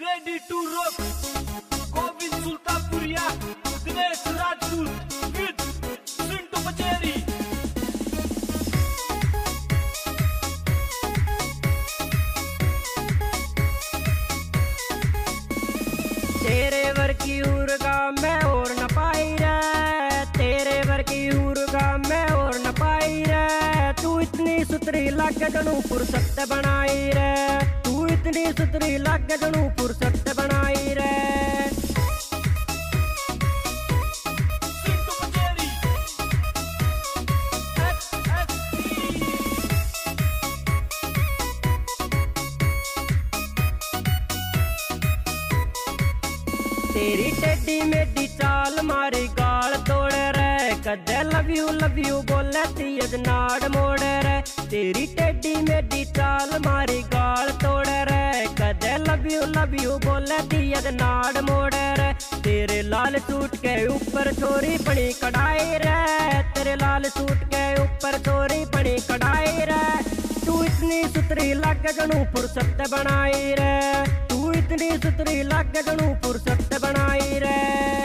Ready to rock Govind Sultanpuriya Dinesh Rajput with Sintu Pacheri. तेरे वर की उर्गा मैं और न पाई रे, तेरे वर की उर्गा मैं और न पाई रे। तू इतनी सुतरी लागे जनू फुर्सत बनाई रे, तू इतनी सुतरी लागे जनू फुर्सत बनाई रे। तेरी टेडी मेडी चाल मारी गाल तोड़े रे, कदे लव यू बोले तीज नाड़ मोड़े रे। तेरी टेडी मेडी चाल मारी गाल तोड़े रे, कदे लव यू बोले तीज नाड़ मोड़े रे। तेरे लाल सूट के ऊपर छोरी पड़ी कढ़ाई रे, तेरे लाल सूट के ऊपर छोरी पड़ी कढ़ाई रे। तू इतनी सुतरी लागे जनू फुर्सत बनाई रे, तू इतनी सुतरी लागे जनू फुर्सत बनाई रे।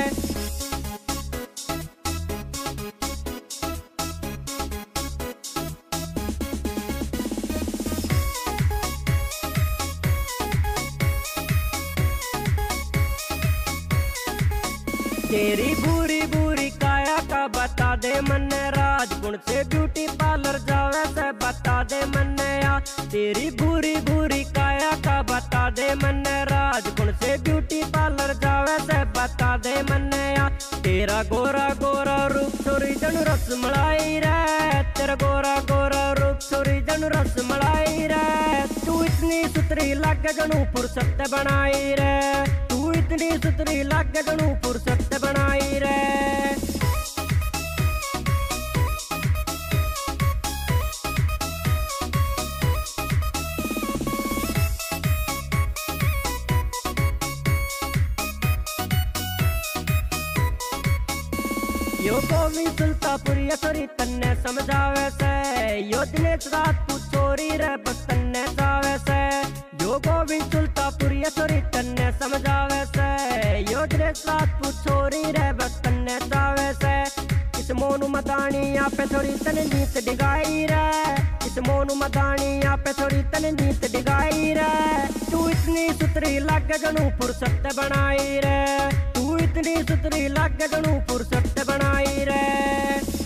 तेरी बुरी बुरी काया का बता दे मन राज, गुण से ब्यूटी पार्लर जावे से बता दे मन या। तेरी बुरी बुरी काया का बता दे मन राज, गुण से ब्यूटी पार्लर जावे से बता दे मन या। तेरा गोरा गोरा रूप छोरी जनु रस मलाई रे, तेरा गोरा गोरा रूप छोरी जनु रस मलाई रे। तू इतनी सुतरी लागे जनू फुर्सत बनाई रे, तू इतनी सुतरी लागे जनू फुर्सत बनाई रे। यो गोविंद सुल्तानपुरिया छोरी तन्ने समझावे से, यो दिनेश राजपूत छोरी रे बस तन्ने चावे से। यो गोविंद सुल्तानपुरिया छोरी तन्ने समझावे से, यो दिनेश राजपूत छोरी रे बस तन्ने चावे से। इस मोनू मदानी यहाँ पे थोड़ी तन नीत डिगाई रे, इस मोनू मदानी यहाँ पे थोड़ी तन नीत डिगाई रे। तू इतनी सुतरी लागे जनू फुर्सत बनाई रे, तू इतनी सुतरी लागे जनू फुर्सत बनाई रे।